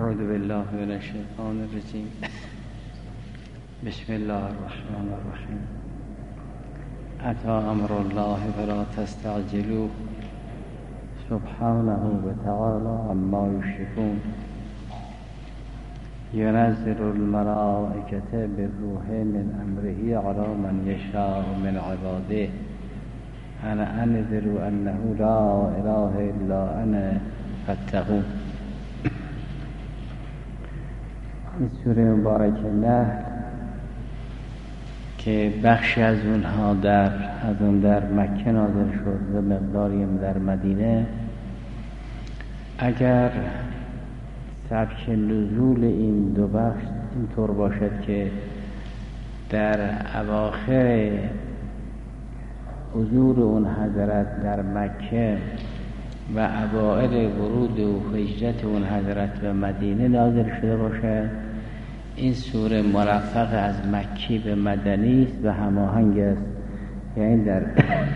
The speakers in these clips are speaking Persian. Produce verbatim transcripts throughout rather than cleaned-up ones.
اعوذ بالله من الشیطان الرجیم. بسم الله الرحمن الرحیم. اتی امر الله فلا تستعجلوه سبحانه و تعالی عما یشرکون. ينزل الملائكة بالروح من أمره على من يشاء من عباده أنا أنذر أنه لا إله إلا أنا فاتقون. این سوره مبارکه نحل که بخشی از اونها در از اون در مکه نازل شد و مقداری در مدینه. اگر سبک نزول این دو بخش اینطور باشد که در اواخر حضور اون حضرت در مکه و اوائل ورود و هجرت اون حضرت به مدینه نازل شده باشد، این سوره مرفق از مکی به مدنی است و هماهنگ است، یعنی در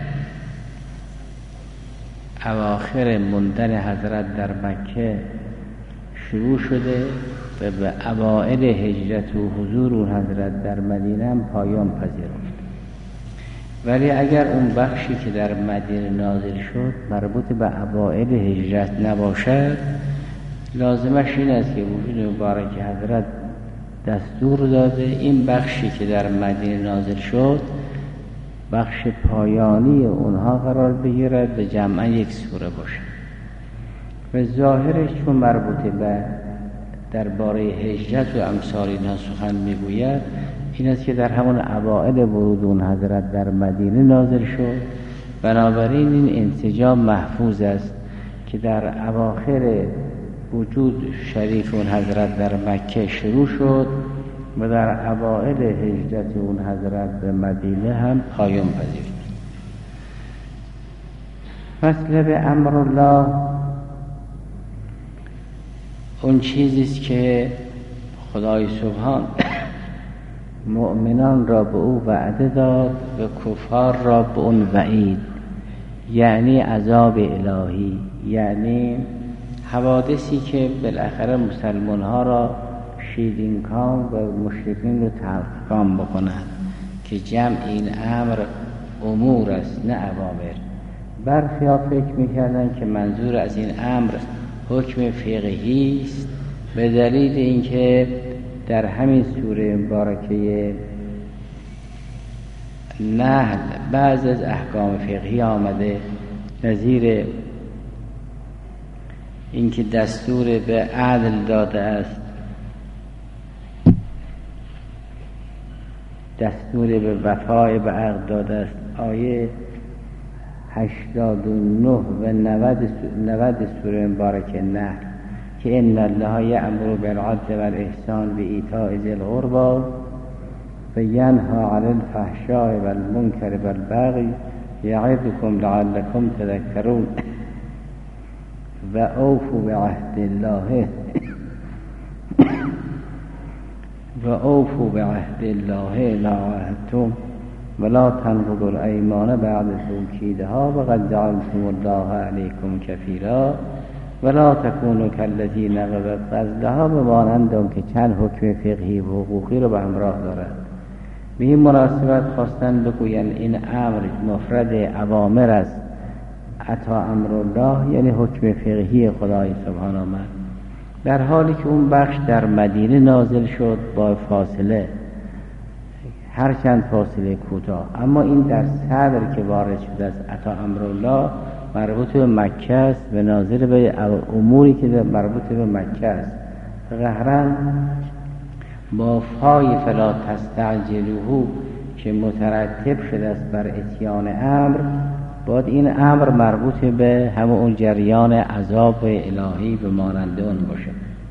اواخر موندن حضرت در مکه شروع شده و به اوائل هجرت و حضور اون حضرت در مدینه هم پایان پذیرفت. ولی اگر اون بخشی که در مدینه نازل شد مربوط به اوائل هجرت نباشد، لازمش این است که وجود مبارک حضرت دستور داده این بخشی که در مدینه نازل شد بخش پایانی اونها قرار بگیرد و جمعا یک سوره باشد. و ظاهرش چون مربوط به درباره هجرت و امثال اینها سخن میگوید، این است که در همون اوائل ورود اون حضرت در مدینه نازل شد. بنابراین این انسجام محفوظ است که در اواخر وجود شریف اون حضرت در مکه شروع شد و در اوائل هجرت اون حضرت به مدینه هم پایان پذیرفت. فصل به امر الله اون چیزی است که خدای سبحان مؤمنان را به او وعده داد و کفار را به اون وعید، یعنی عذاب الهی، یعنی حوادثی که بالاخره مسلمان ها را شیرین کام و مشرکین رو تلخ کام بکنند که جمع این امر امور است نه اوامر. برخی ها فکر میکردن که منظور از این امر حکم فقهی است، به دلیل اینکه در همین سوره مبارکه نحل بعض از احکام فقهی آمده، نظیر اینکه دستور به عدل داده است، دستور به وفای به عقد داده است. آیه هشتاد و نه و نود سوره مبارکه نحل که ان الله یأمر بالعدل والإحسان وإیتاء ذی القربى و ینهی عن الفحشاء والمنکر والبغی یعظکم لعلکم تذکرون و اوفوا بعهد الله و اوفوا بعهد الله لا عهدتم ولا تنقضوا الایمان بعد توکیدها وقد جعلتم الله علیکم کفیرا ولا تکونوا کالذی نقضت غزلها، به مانند آن که چند حکم فقهی و حقوقی رو به همراه دارد. به این مناسبت خواستن بگویند این امر مفرد اوامر است، اتا امر الله یعنی حکم فقهی خدای سبحان آمد، در حالی که اون بخش در مدینه نازل شد با فاصله، هرچند فاصله کوتاه، اما این در صدر که وارد شده است اتا امر الله مربوط به مکه است و ناظر به اموری که مربوط به مکه است. قهرن با فای فلا تستعجلوه که مترتب شده است بر اتیان امر، باید این امر مربوط به همون اون جریان عذاب الهی به مانند اون باشه.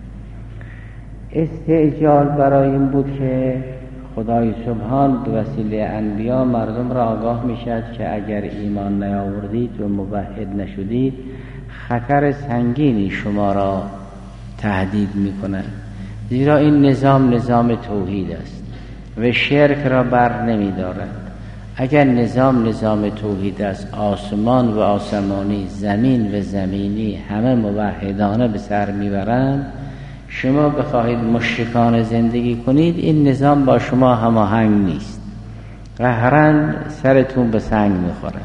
استعجال برای این بود که خدای سبحان به وسیله انبیا مردم را آگاه میشد که اگر ایمان نیاوردید و موحد نشدید خطر سنگینی شما را تهدید میکنند، زیرا این نظام نظام توحید است و شرک را بر نمیدارد. اگر نظام نظام توحید است، آسمان و آسمانی، زمین و زمینی همه موحدانه به سر میبرند، شما بخواهید مشرکان زندگی کنید این نظام با شما هماهنگ نیست، قهرن سرتون به سنگ میخوره.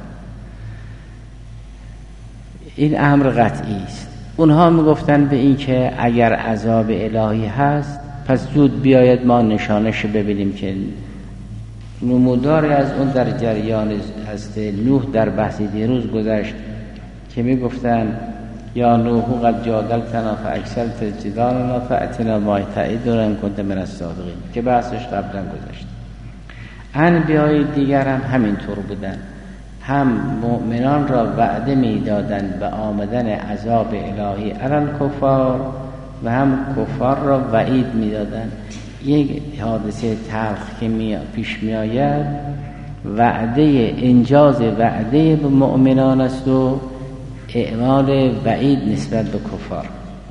این امر قطعی است. اونها میگفتن به این که اگر عذاب الهی هست پس زود بیاید ما نشانش ببینیم که نموداری از اون در جریان هست. نوح در بحثی دیروز گذشت که میگفتن یا نوح قد جادلتنا فاکثرت جدالنا فاتنا ما تعدنا ان کنت من الصادقین که بحثش قبلا گذشت. انبیای دیگر هم همینطور بودن، هم مؤمنان را وعده میدادند به آمدن عذاب الهی علی الکفار و هم کفار را وعید میدادند. یک حادثه تلخ که می پیش می آید وعده انجاز وعده به مؤمنان است و اعمال وعید نسبت به کفار.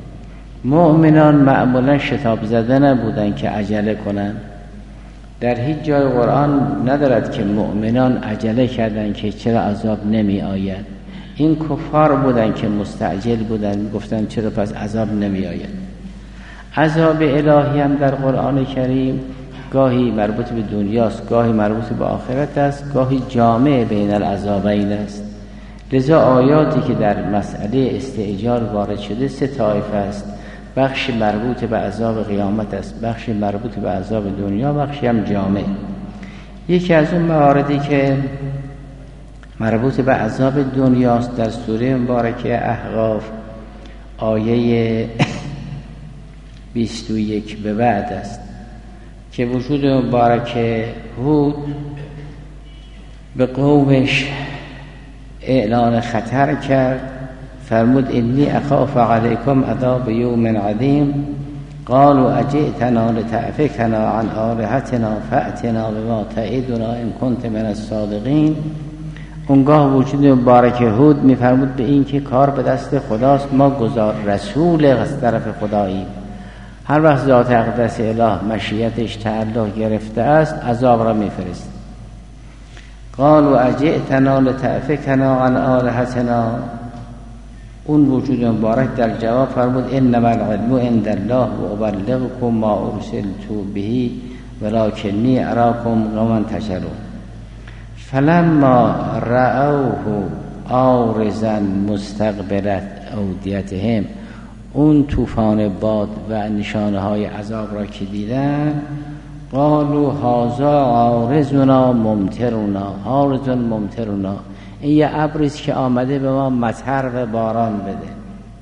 مؤمنان معمولا شتاب زده نبودن که عجله کنن. در هیچ جای قرآن ندارد که مؤمنان عجله کردن که چرا عذاب نمی آید. این کفار بودن که مستعجل بودن، گفتن چرا پس عذاب نمی آید. عذاب الهی هم در قرآن کریم گاهی مربوط به دنیاست، گاهی مربوط به آخرت است، گاهی جامع بین العذابین است. لذا آیاتی که در مسئله استعجال وارد شده سه طایفه است. بخش مربوط به عذاب قیامت است، بخش مربوط به عذاب دنیا، بخشی هم جامع. یکی از اون مواردی که مربوط به عذاب دنیاست در سوره مبارکه احقاف آیه بیست و یک به بعد است که وجود مبارک هود به قومش اعلان خطر کرد. فرمود انی اخاف علیکم عذاب یوم عظیم قالوا اجئتنا لتأفکنا عن آلهتنا فأتنا بما تعدنا ان کنت من الصادقین. اونگاه وجود مبارک هود میفرمود به این که کار به دست خداست، ما گذار رسول از طرف خداییم. هر وقت ذات اقدس اله مشیتش تعلق گرفته است عذاب را میفرست. قالوا اجئتنا لتأفکنا عن آلهتنا. اون وجود مبارک در جواب فرمود انما العلم عند الله و ابلغکم ما ارسلت به ولکنی اراکم قوما تجهلون. فلما رأوه عارضا مستقبل اودیتهم. اون طوفان باد و نشانه های عذاب را که دیدن قالوا هذا عارضنا ممطرنا. عارض ممطرنا، این یه ابری که آمده به ما مطر و باران بده.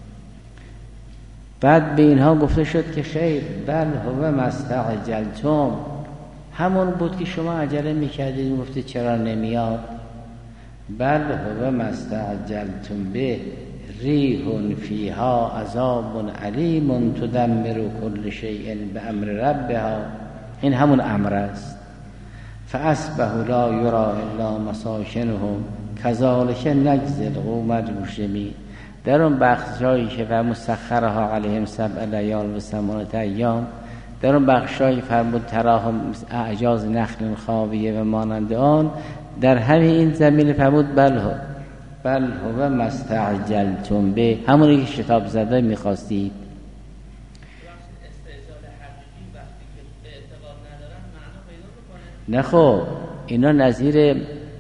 بعد به اینها گفته شد که خیر بل هو ما استعجلتم، همون بود که شما عجله میکردید گفتید چرا نمیاد. بل هو ما استعجلتم به ریح فیها عذاب علیم تدمر کل شیء بامر ربها. این همون امر است. فاصبحوا لا یری الا مساکنهم کذالک نجزی القوم المجرمین. در اون بخشایی که و مسخرها علیهم سبع لیال و ثمانیة ایام، در اون بخشایی فرمود تراهم اعجاز نخل خاویه و مانند آن، در همین این زمین فرمود بل هو بل هو ما استعجلتم به، همونی که شتاب زده میخواستید. نه خب اینا نظیر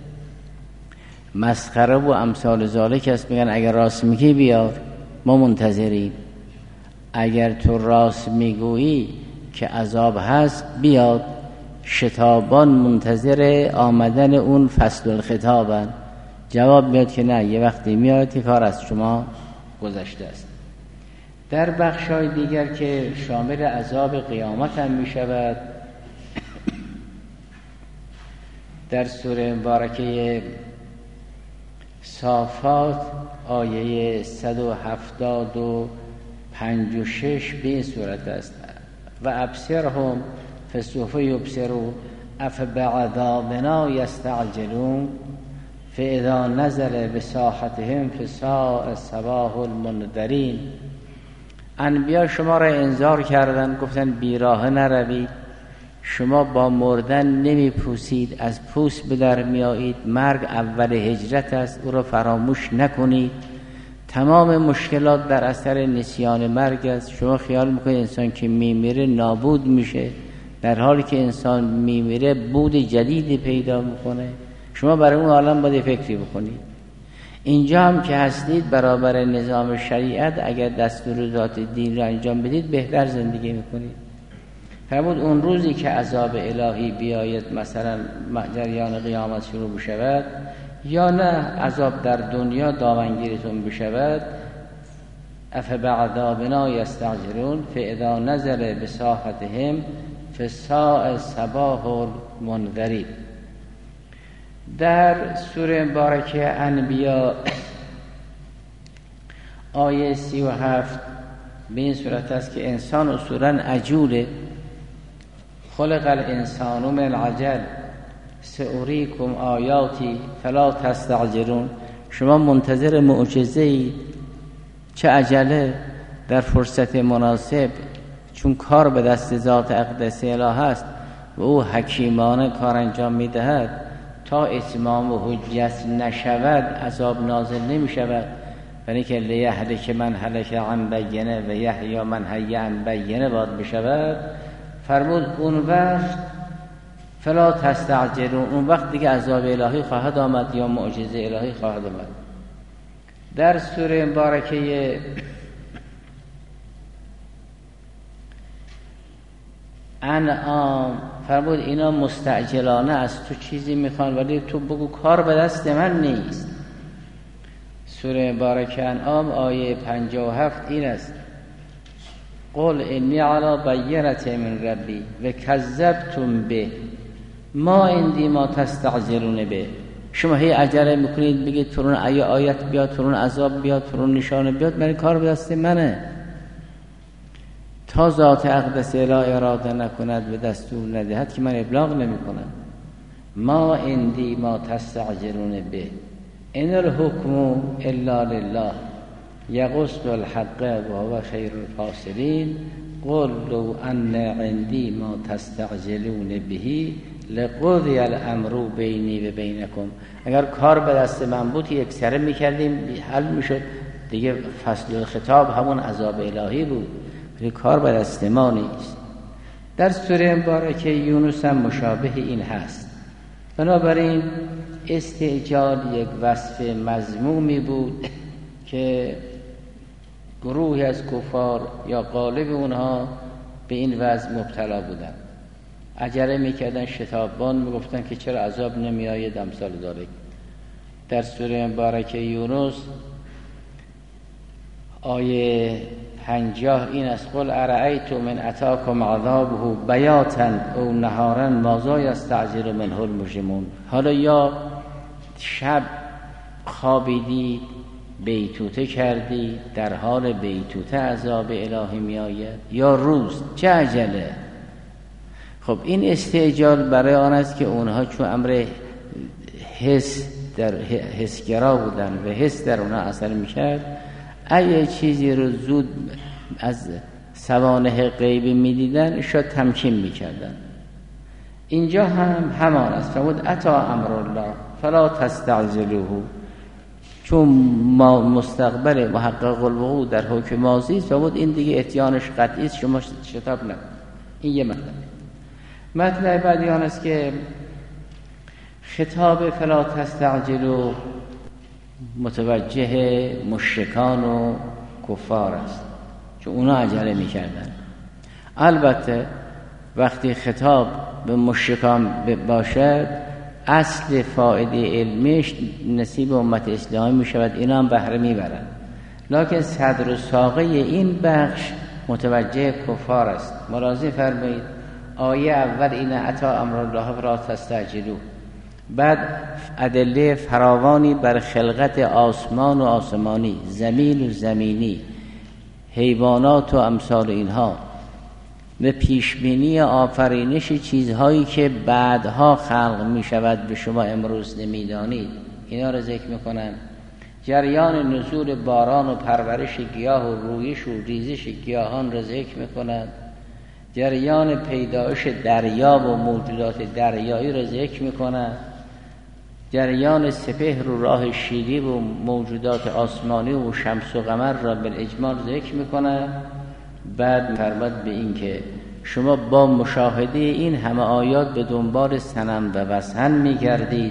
مسخره و امثال ذالک است. میگن اگر راست میگی بیار، ما منتظریم. اگر تو راست میگویی که عذاب هست بیاد. شتابان منتظر آمدن اون فصل الخطابن. جواب میاد که نه، یه وقتی میاد که کار از شما گذشته است. در بخشای دیگر که شامل عذاب قیامت هم میشود، در سوره مبارکه صافات آیه صد و هفتاد و پنج و شش به این صورت است: و ابصرهم فسوف یبصرون افبعذابنا یستعجلون فاذا نزل بساحتهم فساء صباح المنذرین. انبیا شما را انذار کردند، گفتن بیراه نروید، شما با مردن نمی پوسید، از پوست به در می آیید، مرگ اول هجرت است، او را فراموش نکنید. تمام مشکلات در اثر نسیان مرگ است. شما خیال میکنید انسان که میمیره نابود میشه، در حالی که انسان میمیره بود جدیدی پیدا میکنه. شما برای اون عالم باید فکری بکنید. اینجا هم که هستید برابر نظام شریعت اگر دستور ذات دین را انجام بدید بهتر زندگی میکنید. فرمود اون روزی که عذاب الهی بیاید، مثلا جریان قیامت شروع بشود، یا نه عذاب در دنیا دامنگیرتون بشود، افبعذابنا یستعجلون فاذا نزل بساحتهم فساء صباح المنذرین. در سوره مبارکه انبیاء آیه سی و هفت به این صورت است که انسان اصولاً عجوله. خلق الانسان من عجل سأریکم آیاتی فلا تستعجلون. شما منتظر معجزه ای، چه عجله در فرصت مناسب، چون کار به دست ذات اقدس اله است و او حکیمانه کار انجام میدهد. تا اتمام و حجت نشود عذاب نازل نمی شود، یعنی که لیهلک من هلک عن بینه و یحیی من حی عن بینه باید بشود. فرمود اون وقت فلا تستعجلون، اون وقت دیگه عذاب الهی خواهد آمد یا معجزه الهی خواهد آمد. در سوره مبارکه انعام فرمود اینا مستعجلانه از تو چیزی میخوان ولی تو بگو کار به دست من نیست. سوره مبارکه انعام آیه پنجاه و هفت این است: قل انی علی بینة من ربی و کذبتم به ما عندی ما تستعجلون به. شما هی عجله میکنید بگید ترون آیت بیاد، ترون عذاب بیاد، ترون نشانه بیاد، من کار به دست منه. تا ذات اقدس اله اراده نکند و دستور ندهد که من ابلاغ نمی کنم. ما عندی ما تستعجلون به ان الحکم الا لله یقص الحق و هو خیر الفاصلین. قل لو ان عندی ما تستعجلون به لقضی الامر بینی و بینکم. اگر کار به دست من بود یک سره میکردیم حل میشد دیگه. فصل خطاب همون عذاب الهی بود، ولی کار به دست ما نیست. در سوره مبارکه یونس هم مشابه این هست. بنابراین استعجال یک وصف مذمومی بود که گروهی از کفار یا غالب اونها به این وضع مبتلا بودن. عجله میکردن، شتابان میگفتن که چرا عذاب نمیآید، امثال ذالک. در سوره مبارکه یونس آیه پنجاه این است: قل ارأیتم من اتاکم عذابه بیاتا او نهارا ماذا یستعجل منه المجرمون. حالا یا شب خوابیدی بیتوته کردی، در حال بیتوته عذاب الهی می آید، یا روز، چه عجله. خب این استعجال برای آن است که اونها چون امر حس در حسگرا بودن و حس در اونها اثر می کرد، اگه چیزی رو زود از سوانح غیبی می دیدن شاید تمکین می کردن. اینجا هم همان است. فرمود اتا امر الله فلا تستعجلوه. چون ما مستقبل محقق الوقوع در حکم ماضی است، فرمود این دیگه اتیانش قطعی است، شما شتاب نکن. این یه مطلب. مطلب بعدی آن است که خطاب فلا تستعجلوا متوجه مشرکان و کفار است، چون اونا عجله میکردن. البته وقتی خطاب به مشرکان باشد اصل فائده علمیش نصیب امت اسلامی میشود، اینا هم بهره میبرن. لکن صدر و ساقه این بخش متوجه کفار است. ملاحظه فرمایید آیه اول این اتا امر الله فلا تستعجلوا، بعد ادله فراوانی بر خلقت آسمان و آسمانی، زمین و زمینی، حیوانات و امثال اینها و پیشبینی آفرینش چیزهایی که بعدها خلق می شود به شما امروز نمیدانید، اینا را ذکر میکنن. جریان نزول باران و پرورش گیاه و رویش و ریزش گیاهان را ذکر میکنن. جریان پیدایش دریا و موجودات دریایی را ذکر میکنن. جریان سپهر و راه شیری و موجودات آسمانی و شمس و قمر را بالاجمال ذکر میکنه. بعد فرماد به این که شما با مشاهده این همه آیات به دنبال صنم و وثن میگردید،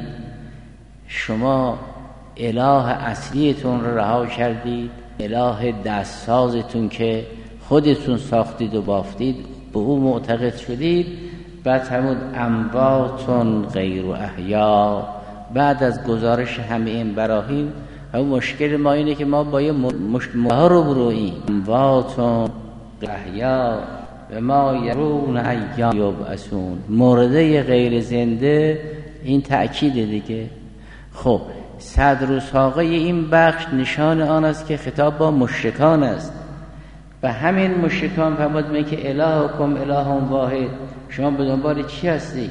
شما اله اصلیتون رو رها کردید، اله دستسازتون که خودتون ساختید و بافتید به او معتقد شدید. بعد همون امواتون غیر و احیا. بعد از گزارش همه این براهین، همون مشکل ما اینه که ما با یه مشکل ها رو برویم. امواتون احیا و ما یرون ایام یبعثون، مرده غیر زنده، این تأکیده دیگه. خب صدر و ساقه این بخش نشان آن است که خطاب با مشرکان است و همین مشرکان فرمود می که الهکم اله واحد، شما به دنبال چی هستی؟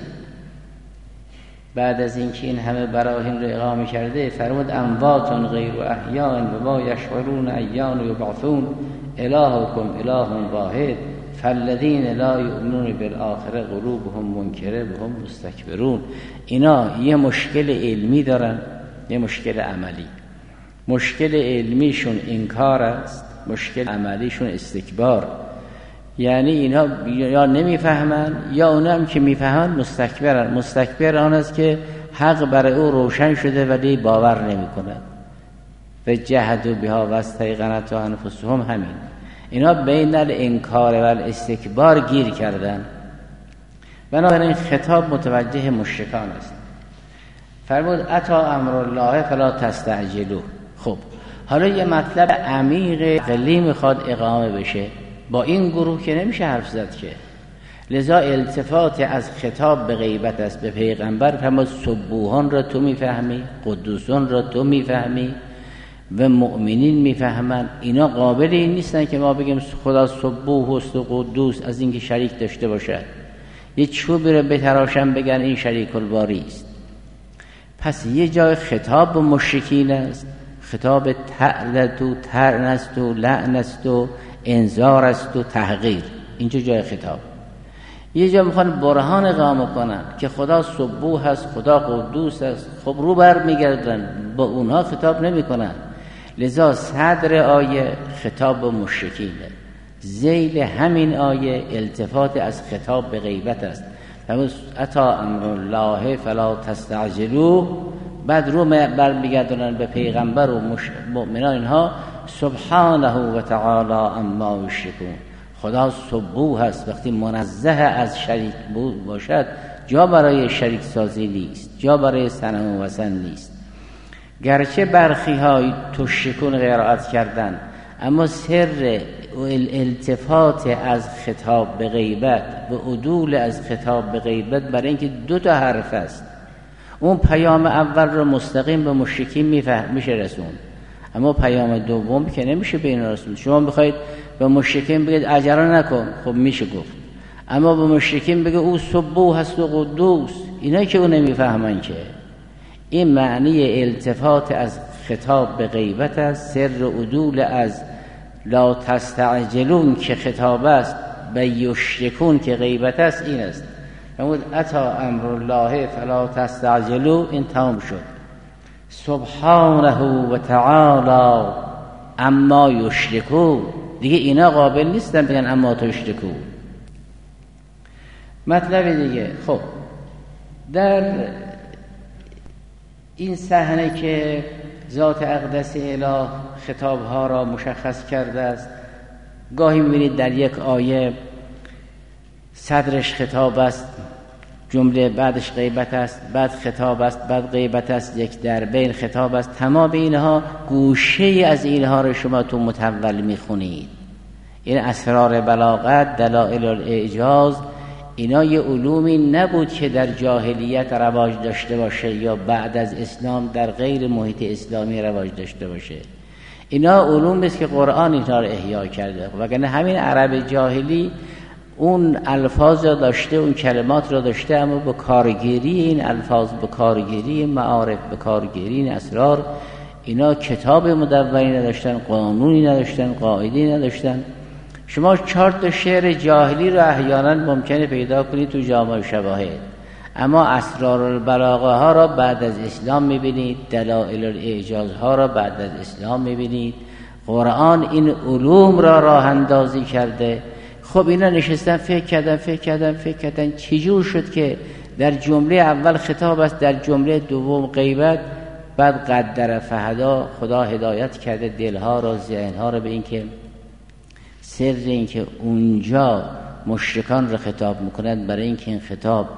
بعد از اینکه این همه براهین رو اقامه کرده فرمود امواتون غیر و احیاء و ما یشعرون ایان یبعثون الهکم اله واحد فالذین لا یؤمنون بالآخره قلوبهم منکره بهم مستکبرون. اینا یه مشکل علمی دارن، یه مشکل عملی. مشکل علمیشون انکار است، مشکل عملیشون استکبار. یعنی اینا یا نمیفهمن یا اونا هم که میفهمن مستکبرن. مستکبر آن است که حق برای او روشن شده ولی باور نمیکنه. و جهدوا بها واستیقنت انفسهم، همین اینا بین الانکار و الاستکبار گیر کردن. بنابراین خطاب متوجه مشرکان است. فرمود اتا امر الله فلا تستعجلوه. خب حالا یه مطلب عمیق قلی میخواد اقامه بشه. با این گروه که نمیشه حرف زد که، لذا التفات از خطاب به غیبت است به پیغمبر. فرمود سبوحان را تو میفهمی، قدوسان را تو میفهمی و مؤمنین میفهمن. اینا قابل این نیستن که ما بگیم خدا سبوح است و قدوس از اینکه شریک داشته باشد. یه چوبی رو بتراشن بگن این شریک الباری است. پس یه جای خطاب به مشرکین است، خطاب تعلت و ترن است و لعن است و انذار است و تحقیر. اینجا جای خطاب. یه جا میخوان برهان اقامه کنن که خدا سبوح است، خدا قدوس است. خب رو بر میگردن، با اونها خطاب نمی کنن. لذا صدر آیه خطاب به مشرکینه، ذیل همین آیه التفات از خطاب به غیبت است. اتا امر الله فلا تستعجلوه. بعد رو بر میگردن به پیغمبر و مؤمنان اینها سبحانه و تعالی اما یشرکون. خدا سبوح است، وقتی منزه از شریک باشد جا برای شریک سازی نیست، جا برای صنم و وثن نیست. گرچه برخی های تشکون قرائت کردن، اما سر التفات از خطاب به غیبت و عدول از خطاب به غیبت برای اینکه دو تا حرف است. اون پیام اول رو مستقیم به مشرکین میفهم میشه رسون، اما پیام دوم که نمیشه به اینا رسون. شما بخواید به مشرکین بگید اجرا نکن، خب میشه گفت، اما به مشرکین بگه او سبوح هست و قدوس، اینا که اون نمیفهمن که. این معنی التفات از خطاب به غیبت است. سر عدول از لا تستعجلون که خطاب است به یشرکون که غیبت است این است. فرمود اتا امر الله فلا تستعجلوا، این تمام شد. سبحانه و تعالی اما یشرکون، دیگه اینا قابل نیستن بگن اما تشرکون. مطلب دیگه، خب در این صحنه که ذات اقدس اله خطابها را مشخص کرده است، گاهی می‌بینید در یک آیه صدرش خطاب است، جمله بعدش غیبت است، بعد خطاب است، بعد غیبت است، یک در بین خطاب است. تمام اینها گوشه از اینها رو شما تو متول میخونید. این اسرار بلاغت، دلائل الاعجاز، اینا یه علومی نبود که در جاهلیت رواج داشته باشه یا بعد از اسلام در غیر محیط اسلامی رواج داشته باشه. اینا علوم است که قرآن اینها رو احیا کرده. وگرنه همین عرب جاهلی اون الفاظ را داشته، اون کلمات را داشته، اما به کارگیری این الفاظ، به کارگیری معارف، به کارگیری این اسرار، اینا کتاب مدونی نداشتن، قانونی نداشتن، قاعده‌ای نداشتن. شما چهار تا شعر جاهلی رو احیانا ممکنه پیدا کنید تو جامع شواهد، اما اسرار البلاغه ها را بعد از اسلام میبینید، دلائل الاعجاز ها را بعد از اسلام میبینید. قرآن این علوم را راه اندازی کرده. خب اینا نشستن فکر کردن فکر کردن فکر کردن چجور شد که در جمله اول خطاب است، در جمله دوم غیبت، بعد قدر فهدا، خدا هدایت کرده دلها را، ذهنها را به این که سر این که اونجا مشرکان را خطاب میکنند برای اینکه این خطاب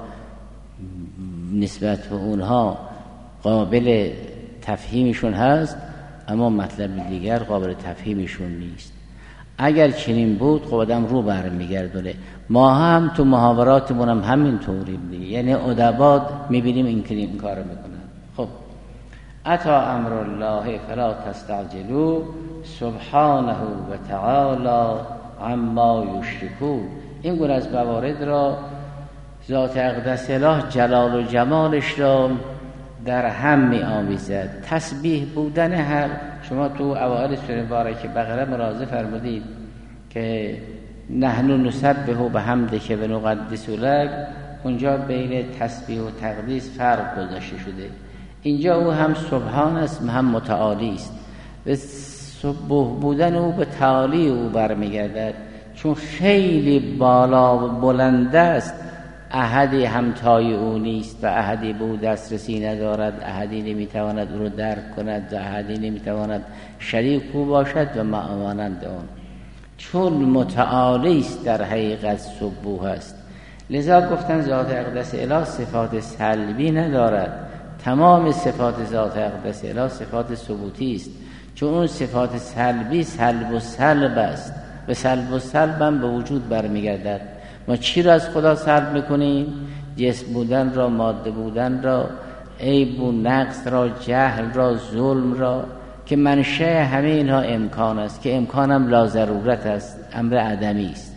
نسبت به اونها قابل تفهیمشون هست، اما مطلب دیگر قابل تفهیمشون نیست. اگر چنین بود خب آدم رو برمیگردونه. ما هم تو محاوراتمون هم همین طوریم دیگه، یعنی ادبا میبینیم این که این کارو میکنن. خب اتا امر الله فلا تستعجلوا سبحانه و تعالی عما یشرکون. این گونه از موارد را ذات اقدس اله جلال و جمالش را در هم می آمیزد. تسبیح بودن هر، شما تو اوائل سوره مبارکه بقره ملاحظه فرمودید که نحن نسبح بحمدک و نقدس لک، اونجا بین تسبیح و تقدیس فرق گذاشته شده. اینجا او هم سبحان است هم متعالی است. به سبوح بودن او به تعالی او برمیگردد، چون خیلی بالا و بلند است. احدی همتای او نیست و احدی به او دسترسی ندارد، احدی نمیتواند او رو درک کند و احدی نمیتواند شریک او باشد و مانند آن. چون متعالی است در حقیقت سبوح است. لذا گفتن ذات اقدس اله صفات سلبی ندارد. تمام صفات ذات اقدس اله صفات ثبوتی است، چون اون صفات سلبی سلب و سلب است و سلب و سلب هم به وجود برمیگردد. ما چی را از خدا سلب میکنیم؟ جسم بودن را، ماده بودن را، عیب و نقص را، جهل را، ظلم را، که منشأ همه اینها امکان است، که امکانم لا ضرورت است، امر عدمی است.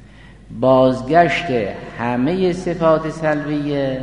بازگشت همه صفات سلبیه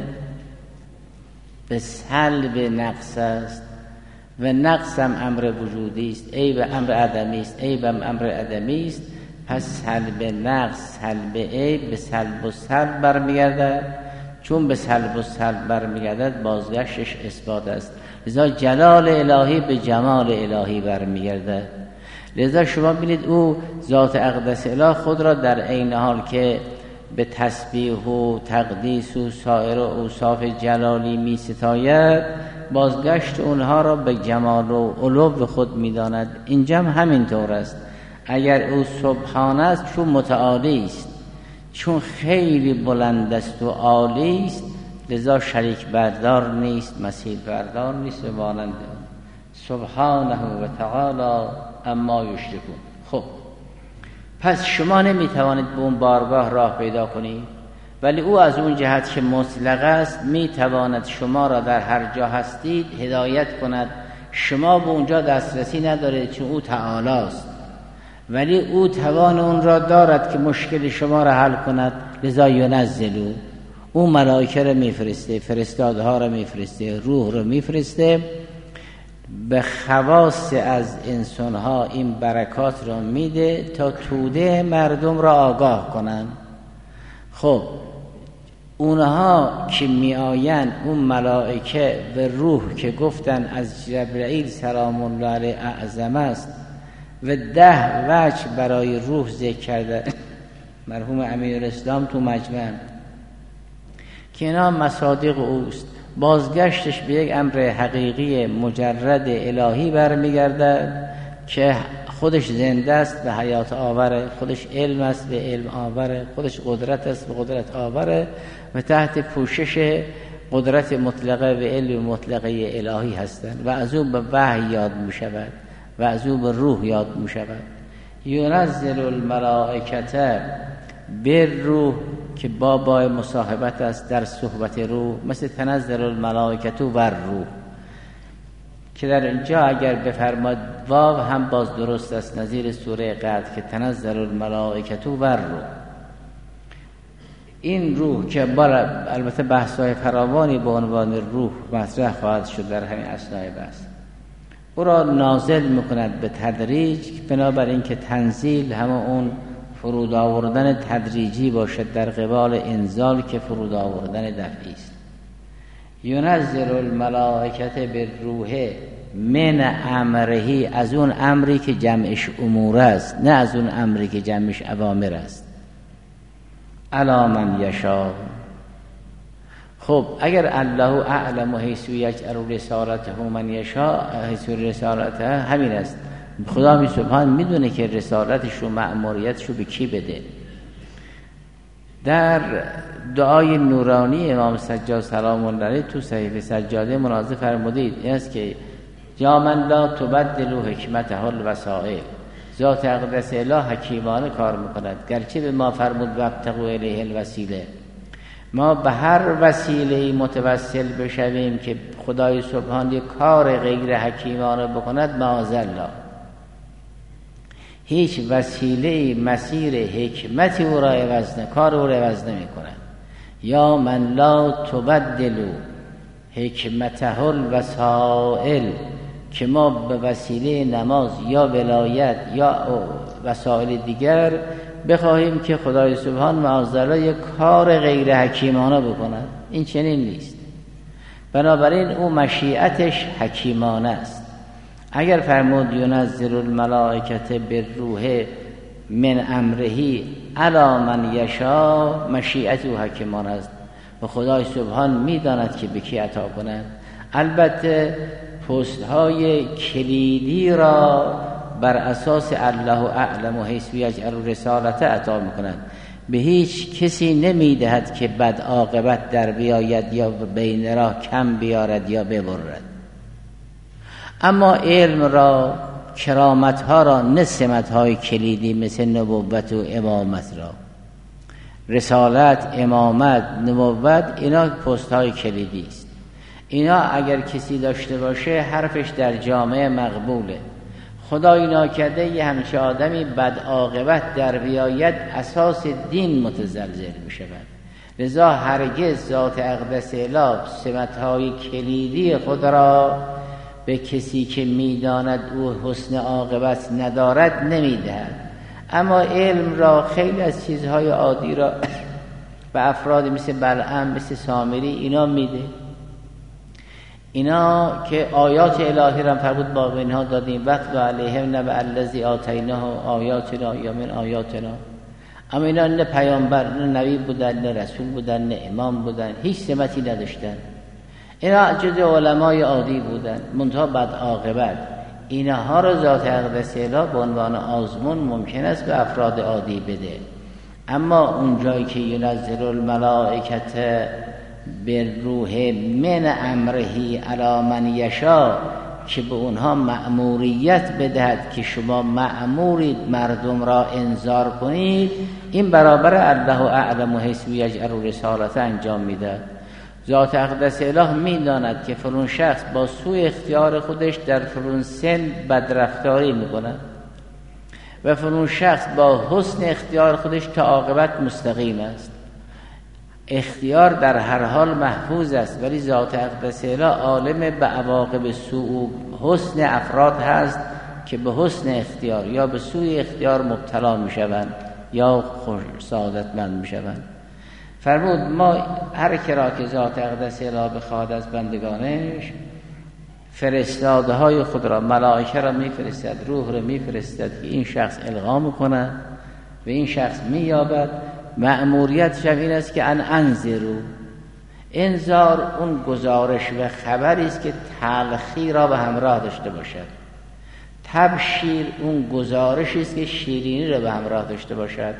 به سلب نقص است و نقص هم امر وجودی است، عیب امر عدمی است، عیب هم امر عدمی است. پس سلب نقص، سلب عیب به سلب و سلب برمیگردد. چون به سلب و سلب برمیگردد بازگشتش اثبات است. لذا جلال الهی به جمال الهی برمیگردد. لذا شما بینید او ذات اقدس اله خود را در عین حال که به تسبیح و تقدیس و سایر اوصاف جلالی می ستاید، بازگشت اونها را به جمال و علو خود می داند. اینجا هم همین طور است. اگر او سبحان است چون متعالی است، چون خیلی بلند است و عالی است، لذا شریک بردار نیست، مثیل بردار نیست و مانند سبحانه و تعالی اما یشرکون. خب پس شما نمیتوانید به اون بارگاه راه پیدا کنید، ولی او از اون جهت که مطلق است میتواند شما را در هر جا هستید هدایت کند. شما به اونجا دسترسی ندارید چون او تعالی است، ولی او توان اون را دارد که مشکل شما را حل کند. لذا ینزلو، او ملائکه را میفرسته، فرستادها را میفرسته، روح را میفرسته، به خواص از انسانها این برکات را میده تا توده مردم را آگاه کنند. خب اونها که میآیند، اون ملائکه و روح که گفتن از جبرئیل سلام الله علیه اعظم است و ده وجه برای روح ذکر کرده مرحوم امیر اسلام تو مجمع، که اینا مصادیق اوست. بازگشتش به یک امر حقیقی مجرد الهی برمیگردد که خودش زنده است به حیات آوره، خودش علم است به علم آوره، خودش قدرت است به قدرت آوره و تحت پوشش قدرت مطلقه و علم مطلقه الهی هستند و از او به وحی یاد می شود و از او به روح یاد می شود. ینزل الملائکه بالروح، که بابای مصاحبت است در صحبت روح، مثل تنزل الملائکه و الروح، که در اینجا اگر بفرماد واو هم باز درست است، نظیر سوره قدر که تنزل الملائکه و الروح. این روح که بار البته بحث‌های فراوانی به عنوان روح مطرح خواهد شد در همین اثناء بحث، او را نازل میکند به تدریج، بنابراین که تنزیل همه اون فرود آوردن تدریجی باشد در قبال انزال که فرود آوردن دفعی است. ینزل الملائکت بالروح من امره، از اون امری که جمعش امور است، نه از اون امری که جمعش اوامر است. علی من یشاء. خب اگر الله اعلم حیث یجعل رسالته من یشاء، حیث رسالته همین است. خدا می سبحان میدونه که رسالتش و مأموریتش رو به کی بده. در دعای نورانی امام سجاد سلام الله علیه تو صحیفه سجاده مناظر فرمودید این است که یا من لا تبدل حکمته الوسائل، ذات اقدس اله حکیمانه کار میکند، گرچه به ما فرمود وابتغوا الیه الوسیله، ما به هر وسیله متوسل بشویم که خدای سبحان یک کار غیر حکیمانه بکند، معاذالله. هیچ وسیله مسیر حکمتی او را عوض نه، کار او را عوض نمی کند. یا من لا تبدلوا حکمته الوسائل، که ما به وسیله نماز یا ولایت یا وسایل دیگر بخواهیم که خدای سبحان معاذالله یک کار غیر حکیمانه بکند، این چنین نیست. بنابراین او مشیعتش حکیمانه است. اگر فرمود ینزل الملائکت بالروح من امره علی من یشاء، مشیعت او حکیمانه است و خدای سبحان میداند که به کی عطا کند. البته پست های کلیدی را بر اساس الله اعلم و حیث یجعل رسالته عطا میکنند. به هیچ کسی نمیدهد که بد عاقبت در بیاید یا بین راه کم بیارد یا ببرد. اما علم را، کرامت ها را، نه سمت های کلیدی مثل نبوت و امامت را، رسالت، امامت، نبوت، اینا پست های کلیدی است. اینا اگر کسی داشته باشه حرفش در جامعه مقبوله. خدای ناکرده یه همچه آدمی بد عاقبت در بیاید اساس دین متزلزل می شود. لذا هرگز ذات اقدس اله سمت‌های کلیدی خود را به کسی که میداند او حسن عاقبت ندارد نمیدهد. اما علم را، خیلی از چیزهای عادی را به افراد مثل بلعم، مثل سامری اینا میده. اینا که آیات الهی را فرمود با اینها دادیم وقت علیهم نبأ الذی آتیناه آیاتنا یا من آیاتنا. اما اینا نه پیامبر، نه نبی بودن، نه رسول بودن، نه امام بودن، هیچ سمتی نداشتن. اینا جز علمای عادی بودن، منتها بد عاقبت. اینها را ذات اقدس اله به عنوان آزمون ممکن است به افراد عادی بده. اما اون جایی که ینزل الملائکت بالروح من امره علی من یشاء، که به اونها مأموریت بدهد که شما مأمورید مردم را انذار کنید، این برابر الله اعلم حیث یجعل رسالته انجام میده. ذات اقدس اله میداند که فلان شخص با سوء اختیار خودش در فلان سن بدرفتاری میکنه و فلان شخص با حسن اختیار خودش تا عاقبت مستقیم است. اختیار در هر حال محفوظ است، ولی ذات اقدس اله عالم به عواقب سوء و حسن افراد هست که به حسن اختیار یا به سوء اختیار مبتلا میشوند یا خوش سعادتمند میشوند. فرمود ما هر کرا که ذات اقدس اله بخواد از بندگانش، فرستاده های خود را، ملائکه را میفرستد، روح را میفرستد که این شخص القا میکنه و این شخص مییابد. مأموریتش این است که ان انذروا، انذار اون گزارش و خبری است که تلخی را به همراه داشته باشد. تبشیر اون گزارشی است که شیرینی را به همراه داشته باشد.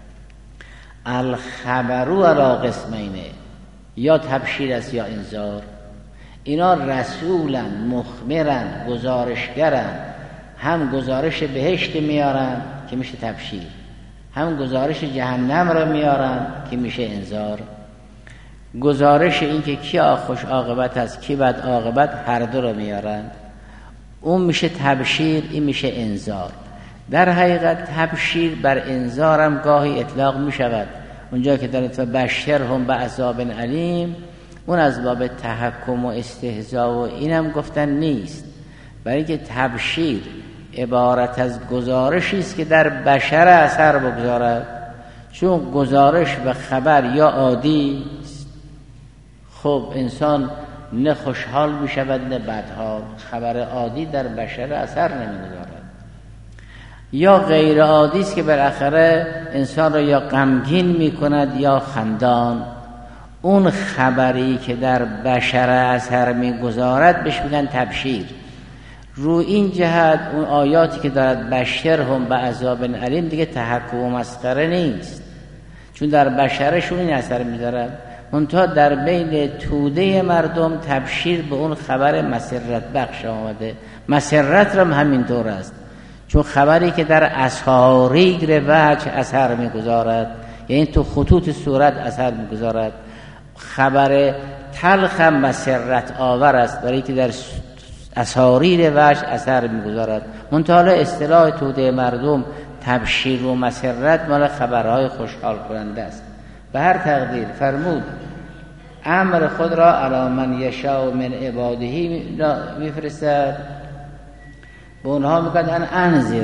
الخبرو علی قسمینه، یا تبشیر است یا انذار. اینا رسولن، مخبرن، گزارشگرن. هم گزارش بهشت میارن که میشه تبشیر، هم گزارش جهنم را میارن که میشه انذار. گزارش این که کی خوش عاقبت است، کی بد عاقبت، هر دو را میارن. اون میشه تبشیر، این میشه انذار. در حقیقت تبشیر بر انذارم گاهی اطلاق میشود. اونجا که در اتفاق بشرهم بعذاب علیم، اون از باب تحکم و استهزاء و اینم گفتن نیست، برای اینکه تبشیر عبارت از گزارشی است که در بشر اثر بگذارد. چون گزارش و خبر یا عادی است، خب انسان نه خوشحال می شود نه بدحال. خبر عادی در بشر اثر نمیگذارد. یا غیر عادی است که بالاخره انسان را یا غمگین می کند یا خندان. اون خبری که در بشر اثر میگذارد بهش میگن تبشیر. رو این جهت اون آیاتی که دارد بشرهم بعذاب علیم دیگه تحکم و مسخره نیست، چون در بشرشون این اثر میذارد. منتها در بین توده مردم تبشیر به اون خبر مسرت بخش آمده. مسرت هم همینطور است، چون خبری که در اساریگ وجه اثر میگذارد، یعنی تو خطوط صورت اثر میگذارد. خبر تلخ هم مسرت آور است، برای که در اساریر وجه اثر میگذارد. منتها اصطلاح توده مردم تبشیر و مسرت مال خبرهای خوشحال کننده است. به هر تقدیر فرمود امر خود را علی من یشاء من عباده میفرستد. به اونها میگوید ان انذروا،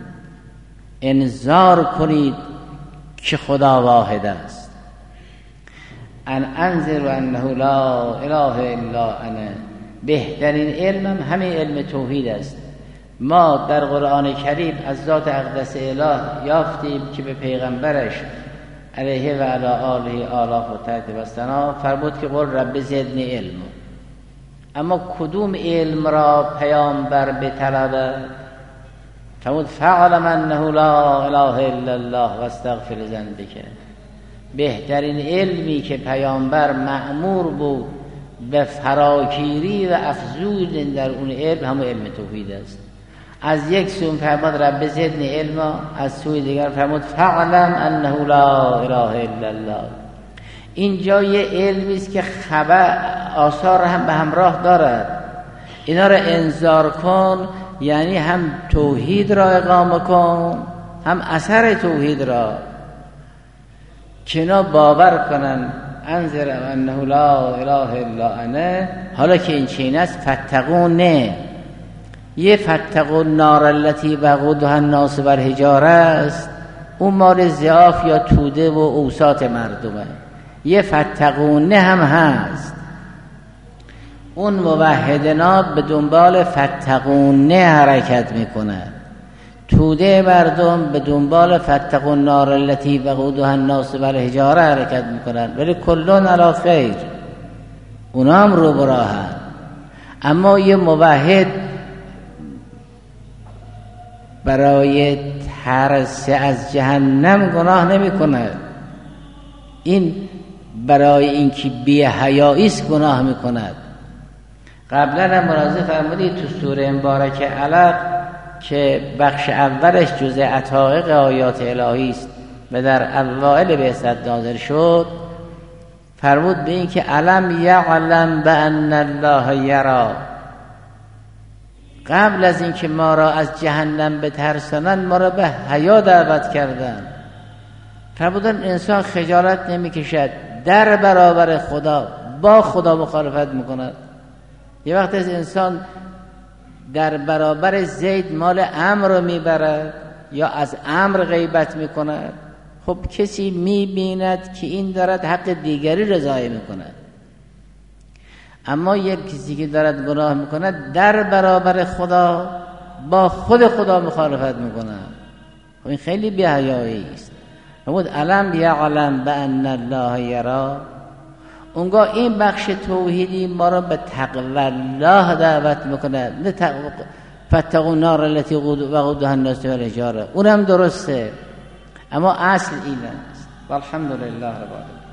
انذار کنید که خدا واحد است. ان انذروا انه لا اله الا انا. بهترین علم هم همین علم توحید است. ما در قرآن کریم از ذات اقدس اله یافتیم که به پیغمبرش علیه و علی آله آلاف و تحت و ثنا فرمود که قل رب زدنی علم. اما کدوم علم را پیامبر بطلبد؟ فرمود فاعلم انه لا اله الا الله واستغفر ذنبک. بهترین علمی که پیامبر مأمور بود به فراگیری و افزود در اون علم همون علم توحید است. از یک سو فرمود رب زدنی علما، از سوی دیگر فرمود فاعلم انه لا اله الا الله. اینجا یه علمی است که خبر آثار هم به همراه دارد. اینا را انذار کن، یعنی هم توحید را اقامه کن، هم اثر توحید را که اینا باور کنن. انذر انه لا اله الا انا. حالا که این چین است فتقون نه، یه فتقون نار التي وقودها الناس والحجاره است، اون مال ضعاف یا توده و اوساط مردمه. یه فتقون نه هم هست، اون موحدنا به دنبال فتقون نه حرکت میکنه. توده مردم به دنبال فتقون نار التي وقودها الناس والحجاره حرکت میکنن، ولی کلون علی خیر، اونا هم رو براهن. اما یه موحد برای ترس از جهنم گناه نمی کنه، این برای اینکه بی حیایی است گناه می کند. قبلا هم ملاحظه فرمودید تو سوره مبارکه علق که بخش اولش جزء عتائق آیات الهی است و در اوائل بعثت نازل شد، فرمود به این که علم یعلم بان الله یرا. قبل از اینکه ما را از جهنم بترسانند ما را به حیا دعوت کردند. فرمودن انسان خجالت نمیکشد در برابر خدا، با خدا مخالفت میکند. یه وقت از انسان در برابر زید مال امر رو میبرد یا از امر غیبت میکند، خب کسی میبیند که این دارد حق دیگری رضای میکند. اما یک کسی که دارد گناه میکند در برابر خدا با خود خدا مخالفت میکند، خب این خیلی بی‌حیایی است. فرمود علم یعلم بان الله یرا. اونگاه این بخش توحیدی ما را به تقوی الله دعوت میکنه، نه فتقوا النار التي وقودها الناس والحجاره. اونم درسته، اما اصل این است. والحمدلله رب العالمین.